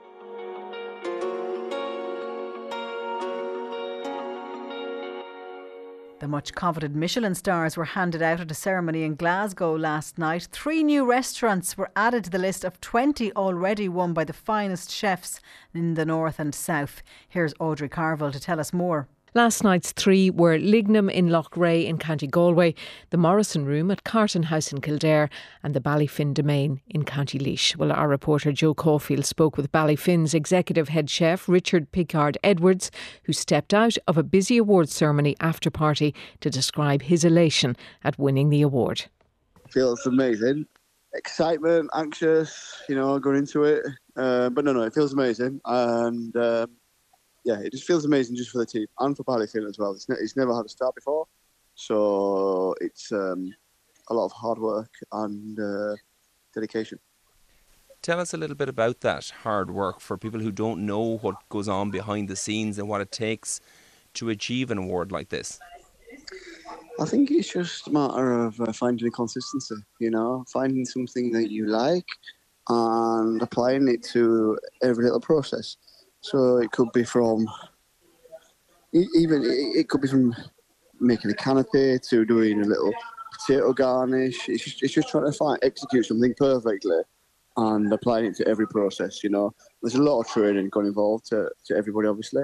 The much coveted Michelin stars were handed out at a ceremony in Glasgow last night. 3 new restaurants were added to the list of 20 already won by the finest chefs in the north and south. Here's Audrey Carville to tell us more. Last night's 3 were Lignum in Loughrea in County Galway, the Morrison Room at Carton House in Kildare, and the Ballyfin Domain in County Laois. Well, our reporter Joe Caulfield spoke with Ballyfin's executive head chef Richard Pickard Edwards, who stepped out of a busy awards ceremony after party to describe his elation at winning the award. Feels amazing. Excitement, anxious, going into it. But no, it feels amazing. And it just feels amazing just for the team and for Ballyfin as well. It's never had a start before. So it's a lot of hard work and dedication. Tell us a little bit about that hard work for people who don't know what goes on behind the scenes and what it takes to achieve an award like this. I think it's just a matter of finding a consistency, finding something that you like and applying it to every little process. So it could be from it could be from making a canapé to doing a little potato garnish. It's just trying to execute something perfectly and applying it to every process. You know, there's a lot of training got involved to everybody, obviously.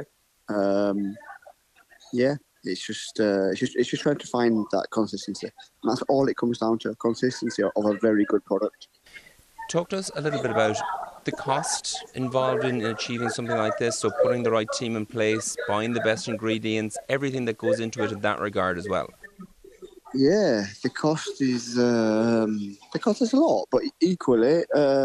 It's just trying to find that consistency. And that's all it comes down to, consistency of a very good product. Talk to us a little bit about the cost involved in achieving something like this. So putting the right team in place, buying the best ingredients, everything that goes into it in that regard as well. Yeah, the cost is a lot, but equally,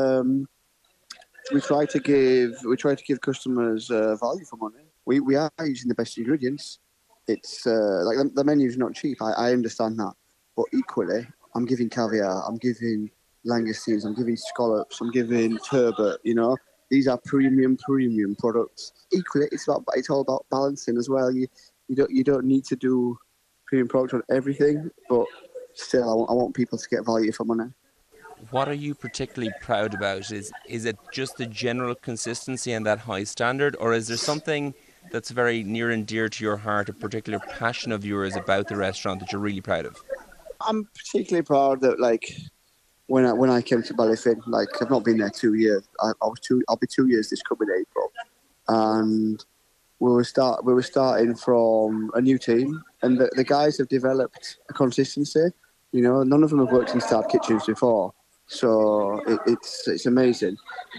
we try to give customers value for money. We are using the best ingredients. It's like the menu's not cheap. I understand that, but equally, I'm giving caviar, I'm giving langoustines, I'm giving scallops, I'm giving turbot. You know, these are premium products. Equally, it's all about balancing as well. You don't need to do premium product on everything, but still, I want people to get value for money. What are you particularly proud about? Is it just the general consistency and that high standard, or is there something that's very near and dear to your heart, a particular passion of yours about the restaurant that you're really proud of? I'm particularly proud that, like, when I came to Ballyfin, like, I've not been there 2 years. I'll be 2 years this coming April, and we were starting from a new team, and the guys have developed a consistency. You know, none of them have worked in Star Kitchens before, so it's amazing.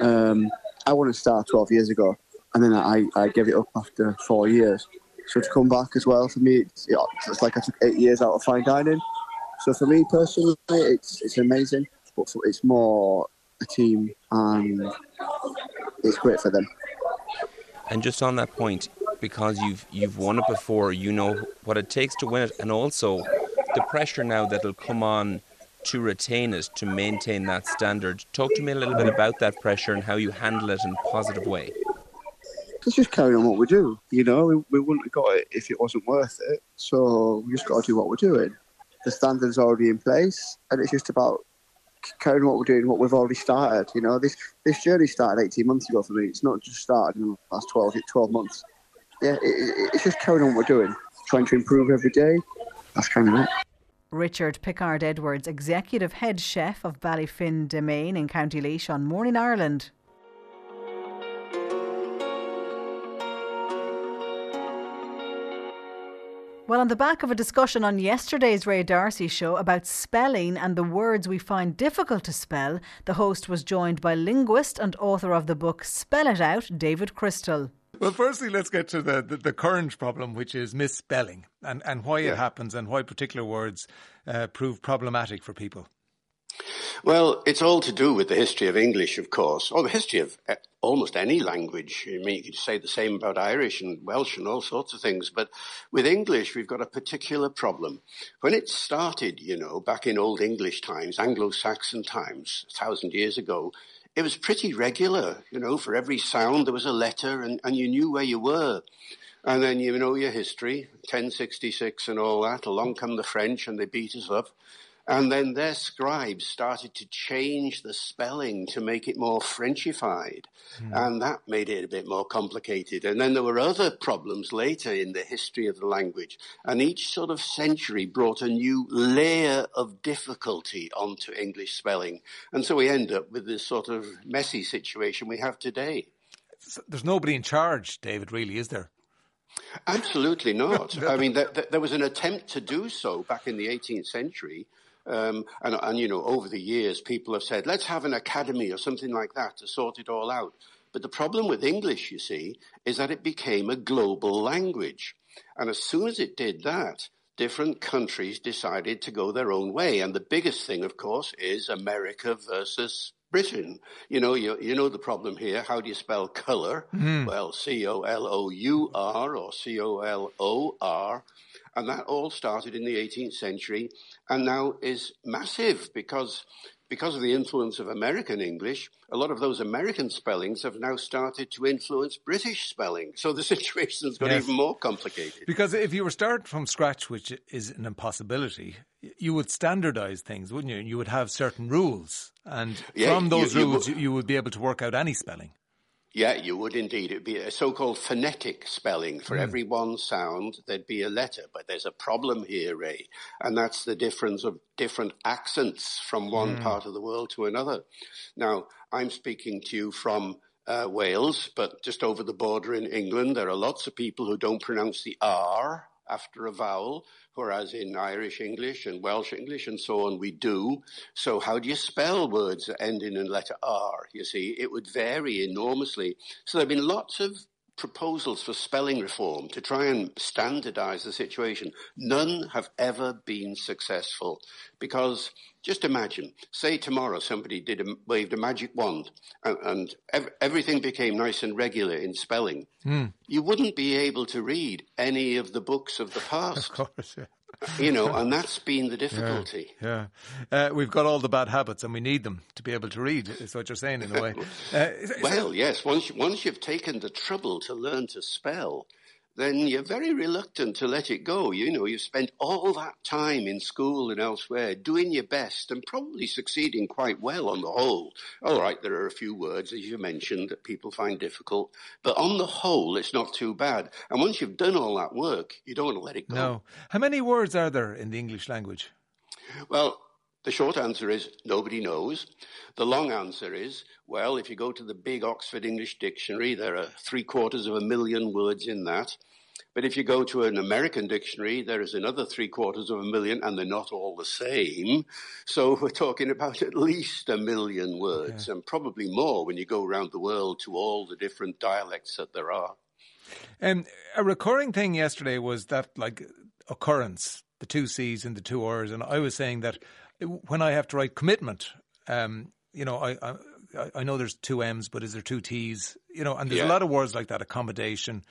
I wanted to start 12 years ago, and then I gave it up after 4 years. So to come back as well, for me, it's like I took 8 years out of fine dining. So for me personally, it's amazing, but it's more a team, and it's great for them. And just on that point, because you've won it before, you know what it takes to win it, and also the pressure now that'll come on to retain it, to maintain that standard. Talk to me a little bit about that pressure and how you handle it in a positive way. Let's just carry on what we do. You know, we wouldn't have got it if it wasn't worth it. So we just got to do what we're doing. The standard's already in place, and it's just about carrying what we're doing, what we've already started. You know, this journey started 18 months ago for me. It's not just started in the last 12 months. Yeah, it's just carrying on what we're doing, trying to improve every day. That's kind of it. Richard Pickard-Edwards, Executive Head Chef of Ballyfin Domain in County Laois on Morning Ireland. Well, on the back of a discussion on yesterday's Ray D'Arcy show about spelling and the words we find difficult to spell, the host was joined by linguist and author of the book Spell It Out, David Crystal. Well, firstly, let's get to the current problem, which is misspelling and why it happens and why particular words prove problematic for people. Well, it's all to do with the history of English, of course, or the history of almost any language. I mean, you could say the same about Irish and Welsh and all sorts of things. But with English, we've got a particular problem. When it started, you know, back in Old English times, Anglo-Saxon times, 1,000 years ago, it was pretty regular. You know, for every sound there was a letter and you knew where you were. And then, you know, your history, 1066 and all that. Along come the French and they beat us up. And then their scribes started to change the spelling to make it more Frenchified. And that made it a bit more complicated. And then there were other problems later in the history of the language. And each sort of century brought a new layer of difficulty onto English spelling. And so we end up with this sort of messy situation we have today. There's nobody in charge, David, really, is there? Absolutely not. I mean, there was an attempt to do so back in the 18th century. And you know, over the years, people have said, let's have an academy or something like that to sort it all out. But the problem with English, you see, is that it became a global language. And as soon as it did that, different countries decided to go their own way. And the biggest thing, of course, is America versus Britain. You know the problem here. How do you spell colour? Well, C-O-L-O-U-R or C-O-L-O-R. And that all started in the 18th century and now is massive because of the influence of American English. A lot of those American spellings have now started to influence British spelling. So the situation's got even more complicated. Because if you were starting from scratch, which is an impossibility, you would standardise things, wouldn't you? You would have certain rules. And from those rules, you would be able to work out any spelling. Yeah, you would indeed. It would be a so-called phonetic spelling. For every one sound, there'd be a letter. But there's a problem here, Ray, and that's the difference of different accents from one part of the world to another. Now, I'm speaking to you from Wales, but just over the border in England, there are lots of people who don't pronounce the R after a vowel, whereas in Irish English and Welsh English and so on, we do. So how do you spell words that end in a letter R? You see, it would vary enormously. So there have been lots of proposals for spelling reform to try and standardize the situation. None have ever been successful because just imagine, say tomorrow somebody waved a magic wand and everything became nice and regular in spelling. You wouldn't be able to read any of the books of the past. Of course, yeah. And that's been the difficulty. Yeah. We've got all the bad habits and we need them to be able to read, is what you're saying in a way. Well, yes. Once you've taken the trouble to learn to spell, then you're very reluctant to let it go. You've spent all that time in school and elsewhere doing your best and probably succeeding quite well on the whole. All right, there are a few words, as you mentioned, that people find difficult. But on the whole, it's not too bad. And once you've done all that work, you don't want to let it go. No. How many words are there in the English language? Well, the short answer is nobody knows. The long answer is, well, if you go to the big Oxford English Dictionary, there are 750,000 words in that. But if you go to an American dictionary, there is another 750,000, and they're not all the same. So we're talking about at least 1 million words, and probably more when you go around the world to all the different dialects that there are. A recurring thing yesterday was that, occurrence, the 2 C's and the 2 R's, and I was saying that when I have to write commitment, I know there's 2 M's, but is there 2 T's? And there's a lot of words like that, accommodation.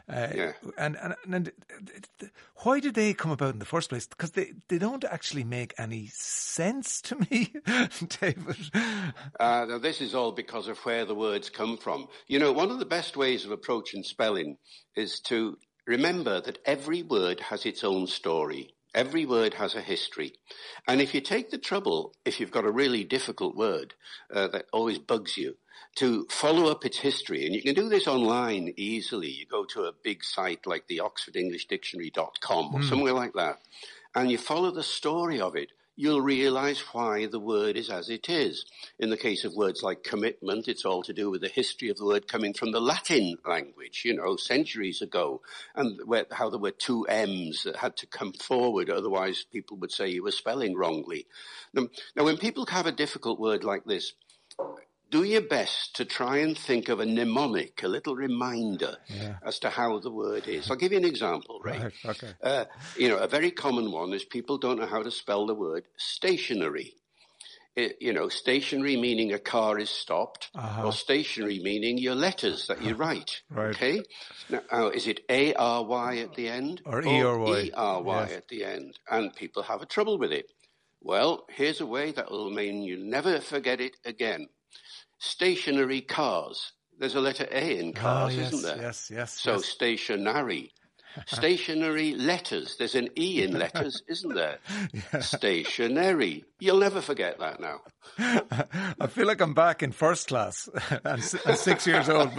And why did they come about in the first place? Because they don't actually make any sense to me, David. Now, this is all because of where the words come from. One of the best ways of approaching spelling is to remember that every word has its own story. Every word has a history. And if you take the trouble, if you've got a really difficult word that always bugs you, to follow up its history, and you can do this online easily. You go to a big site like the OxfordEnglishDictionary.com or somewhere like that, and you follow the story of it. You'll realize why the word is as it is. In the case of words like commitment, it's all to do with the history of the word coming from the Latin language, centuries ago, and how there were 2 M's that had to come forward, otherwise people would say you were spelling wrongly. Now, when people have a difficult word like this, do your best to try and think of a mnemonic, a little reminder as to how the word is. I'll give you an example, Ray. Right, okay. A very common one is people don't know how to spell the word stationary. Stationary meaning a car is stopped, or stationary meaning your letters that you write. Right. Okay? Now, is it A-R-Y at the end? Or E-R-Y? E-R-Y at the end. And people have a trouble with it. Well, here's a way that will mean you'll never forget it again. Stationary cars. There's a letter A in cars, isn't there? Yes. So stationary. Stationary letters. There's an E in letters, isn't there? Stationary. You'll never forget that now. I feel like I'm back in first class and 6 years old.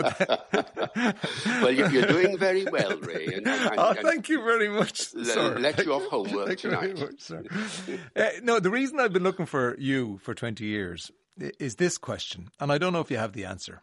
Well, you're doing very well, Ray. Thank you very much, sir. Let you off homework tonight. Very much, sir. No, the reason I've been looking for you for 20 years is this question, and I don't know if you have the answer.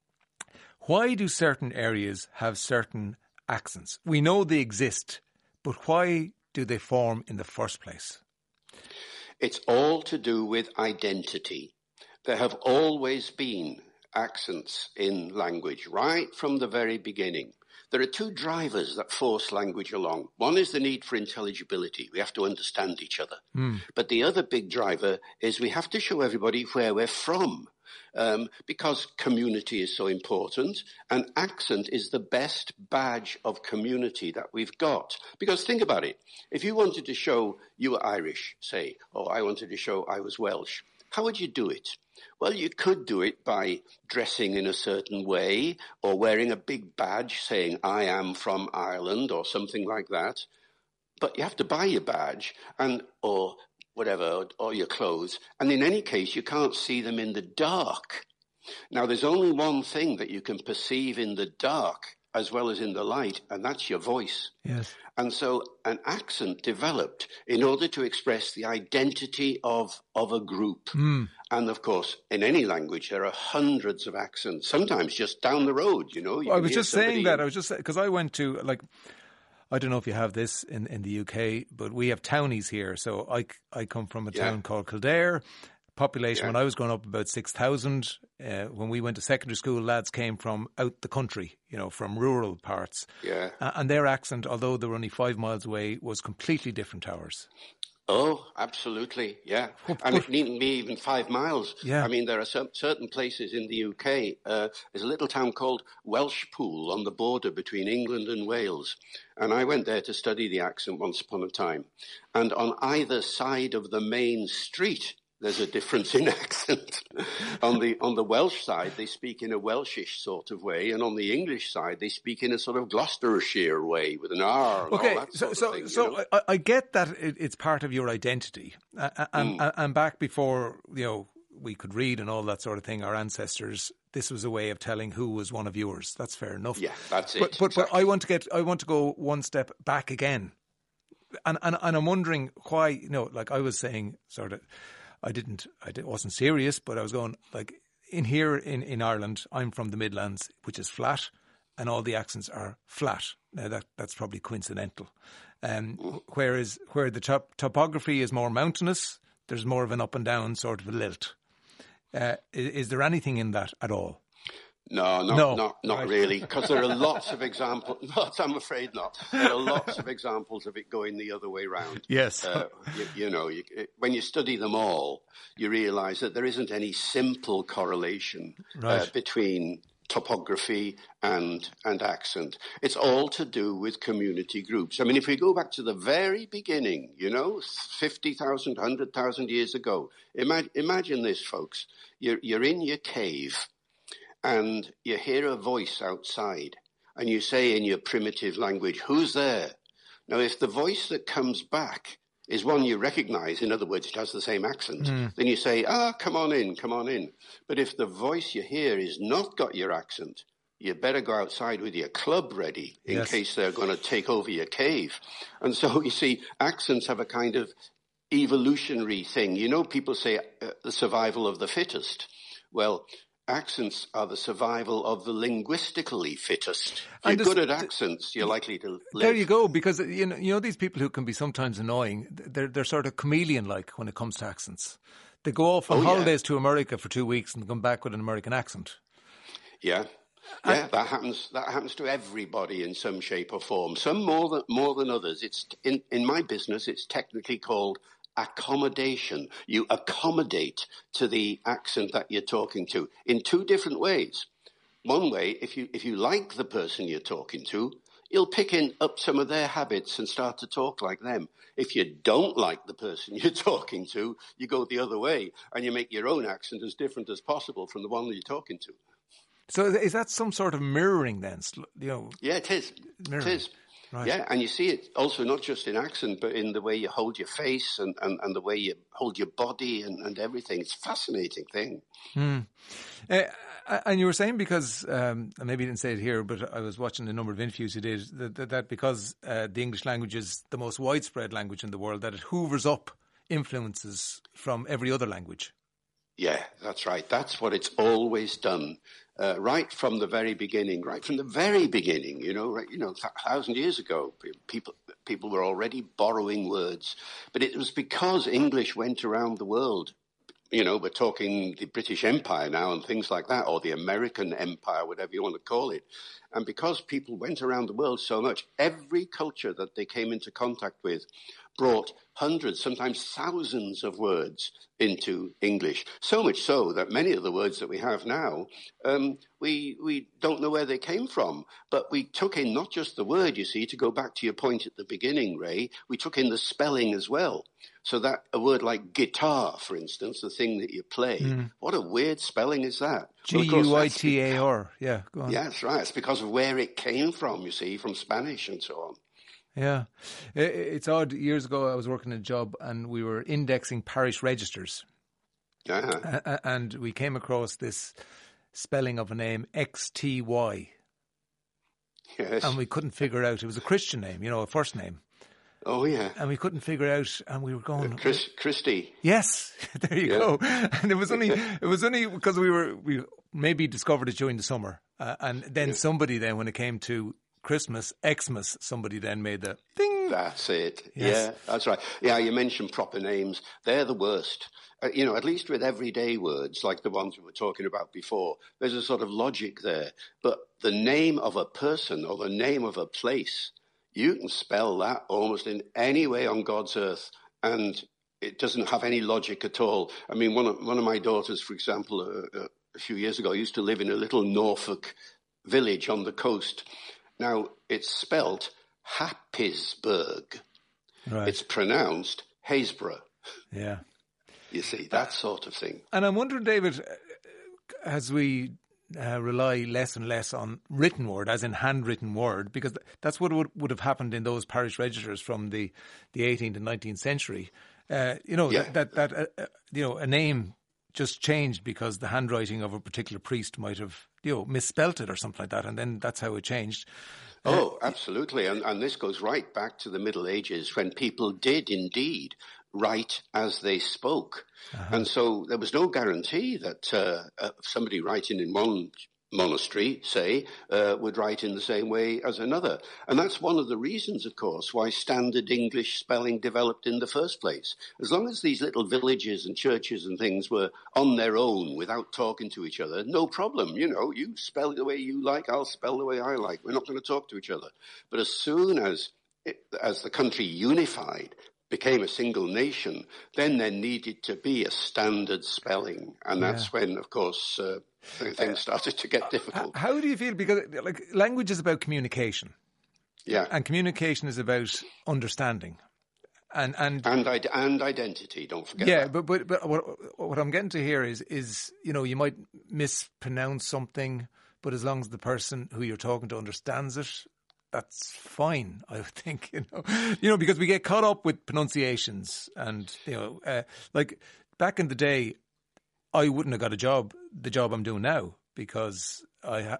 Why do certain areas have certain accents? We know they exist, but why do they form in the first place? It's all to do with identity. There have always been accents in language, right from the very beginning. There are 2 drivers that force language along. One is the need for intelligibility. We have to understand each other. But the other big driver is we have to show everybody where we're from. Because community is so important, and accent is the best badge of community that we've got. Because think about it. If you wanted to show you were Irish, say, or I wanted to show I was Welsh, how would you do it? Well, you could do it by dressing in a certain way or wearing a big badge saying I am from Ireland or something like that. But you have to buy your badge or whatever, or your clothes. And in any case, you can't see them in the dark. Now, there's only one thing that you can perceive in the dark as well as in the light, and that's your voice. Yes. And so an accent developed in order to express the identity of a group. And of course, in any language, there are hundreds of accents, sometimes just down the road, you know. I was just saying that. I was just because I went to, like, I don't know if you have this in the UK, but we have townies here. So I come from a town called Kildare. Population when I was growing up about 6,000. When we went to secondary school, lads came from out the country, you know, from rural parts. Yeah. And their accent, although they were only 5 miles away, was completely different to ours. Oh, absolutely, yeah. And it needn't be even 5 miles. Yeah. I mean, there are certain places in the UK. There's a little town called Welshpool on the border between England and Wales. And I went there to study the accent once upon a time. And on either side of the main street, there's a difference in accent. On the Welsh side, they speak in a Welshish sort of way, and on the English side, they speak in a sort of Gloucestershire way with an R. And okay, all that sort of thing, so I get that it's part of your identity, and back before we could read and all that sort of thing, our ancestors, this was a way of telling who was one of yours. That's fair enough. Yeah, that's it. But I want to go one step back again, and I'm wondering why. Like I was saying, sort of. I wasn't serious, but I was going, like, in Ireland, I'm from the Midlands, which is flat, and all the accents are flat. Now, that's probably coincidental. Whereas where the topography is more mountainous, there's more of an up and down sort of a lilt. Is there anything in that at all? No, not really, because there are lots of examples. I'm afraid not. There are lots of examples of it going the other way round. Yes. When you study them all, you realise that there isn't any simple correlation between topography and accent. It's all to do with community groups. I mean, if we go back to the very beginning, 50,000, 100,000 years ago, imagine this, folks. You're in your cave, and you hear a voice outside, and you say in your primitive language, "Who's there?" Now, if the voice that comes back is one you recognise, in other words, it has the same accent, then you say, come on in, come on in. But if the voice you hear is not got your accent, you better go outside with your club ready in case they're going to take over your cave. And so, you see, accents have a kind of evolutionary thing. People say the survival of the fittest. Well, accents are the survival of the linguistically fittest. If you're good at accents, you're likely to live. There you go, because these people who can be sometimes annoying, they're sort of chameleon-like when it comes to accents. They go off on holidays to America for 2 weeks and come back with an American accent. Yeah. Yeah, that happens to everybody in some shape or form. Some more than others. It's in my business, it's technically called accommodation. You accommodate to the accent that you're talking to in two different ways. One way, if you like the person you're talking to, you'll pick up some of their habits and start to talk like them. If you don't like the person you're talking to, you go the other way and you make your own accent as different as possible from the one that you're talking to. So is that some sort of mirroring then? Yeah, it is. Mirroring. It is. Right. Yeah, and you see it also not just in accent, but in the way you hold your face and the way you hold your body and everything. It's a fascinating thing. And you were saying, because, maybe you didn't say it here, but I was watching a number of interviews you did, that because the English language is the most widespread language in the world, that it hoovers up influences from every other language. Yeah, that's right. That's what it's always done. Right from the very beginning, 1,000 years ago, people were already borrowing words. But it was because English went around the world. We're talking the British Empire now and things like that, or the American Empire, whatever you want to call it. And because people went around the world so much, every culture that they came into contact with brought hundreds, sometimes thousands of words into English. So much so that many of the words that we have now, we don't know where they came from. But we took in not just the word, you see, to go back to your point at the beginning, Ray, we took in the spelling as well. So that a word like guitar, for instance, the thing that you play, what a weird spelling is that? Guitar, yeah, go on. Yeah, that's right. It's because of where it came from, you see, from Spanish and so on. Yeah. It's odd. Years ago, I was working a job and we were indexing parish registers. And we came across this spelling of a name XTY. Yes. And we couldn't figure out, it was a Christian name, a first name. Oh, yeah. And we couldn't figure out, and we were going... Christy. Yes, there you go. And it was only because we maybe discovered it during the summer. And then somebody then, when it came to Christmas, Xmas, somebody then made the ding. That's it. Yes. Yeah, that's right. Yeah, you mentioned proper names. They're the worst. At least with everyday words, like the ones we were talking about before, there's a sort of logic there. But the name of a person or the name of a place, you can spell that almost in any way on God's earth, and it doesn't have any logic at all. I mean, one of my daughters, for example, a few years ago, used to live in a little Norfolk village on the coast. Now, it's spelt Happisburgh. Right. It's pronounced Haysborough. Yeah. You see, that sort of thing. And I'm wondering, David, as we rely less and less on written word, as in handwritten word, because that's what would have happened in those parish registers from the 18th and 19th century. A name just changed because the handwriting of a particular priest might have misspelt it or something like that, and then that's how it changed. Oh, absolutely. And this goes right back to the Middle Ages when people did indeed write as they spoke. And so there was no guarantee that somebody writing in one monastery, say, would write in the same way as another. And that's one of the reasons, of course, why standard English spelling developed in the first place. As long as these little villages and churches and things were on their own without talking to each other, no problem. You spell the way you like, I'll spell the way I like. We're not going to talk to each other. But as soon as the country unified, became a single nation, then there needed to be a standard spelling. And that's when, of course, things started to get difficult. How do you feel? Because language is about communication. Yeah. And communication is about understanding. And identity, don't forget that. Yeah, but what I'm getting to here is you might mispronounce something, but as long as the person who you're talking to understands it, that's fine, I would think, because we get caught up with pronunciations and, like back in the day, I wouldn't have got the job I'm doing now, because I've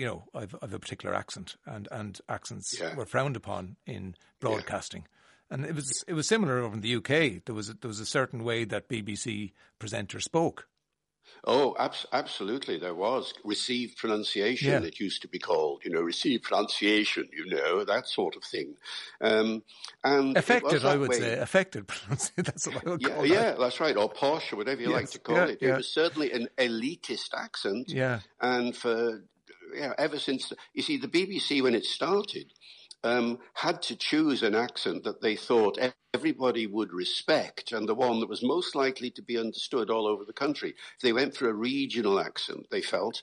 a particular accent and accents were frowned upon in broadcasting. And it was similar over in the UK. There was a certain way that BBC presenters spoke. Oh, absolutely. There was received pronunciation, it used to be called, received pronunciation, that sort of thing. And affected, I would say, affected pronunciation. That's what I would call it. Yeah, that's right. Or posh, or whatever you like to call it. It was certainly an elitist accent. Yeah. And ever since, you see, the BBC, when it started, had to choose an accent that they thought everybody would respect and the one that was most likely to be understood all over the country. If they went for a regional accent, they felt,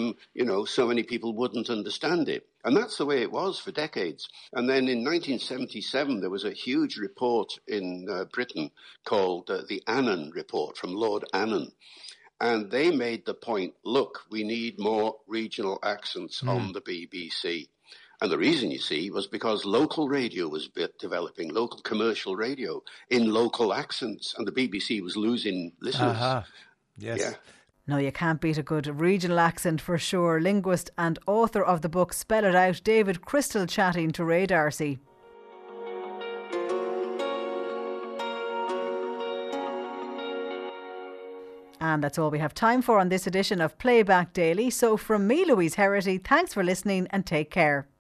so many people wouldn't understand it. And that's the way it was for decades. And then in 1977, there was a huge report in Britain called the Annan Report from Lord Annan. And they made the point, look, we need more regional accents on the BBC. And the reason, you see, was because local radio was developing, local commercial radio in local accents, and the BBC was losing listeners. Yes. Yeah. No, you can't beat a good regional accent for sure. Linguist and author of the book Spell It Out, David Crystal, chatting to Ray D'Arcy. And that's all we have time for on this edition of Playback Daily. So from me, Louise Herity, thanks for listening and take care.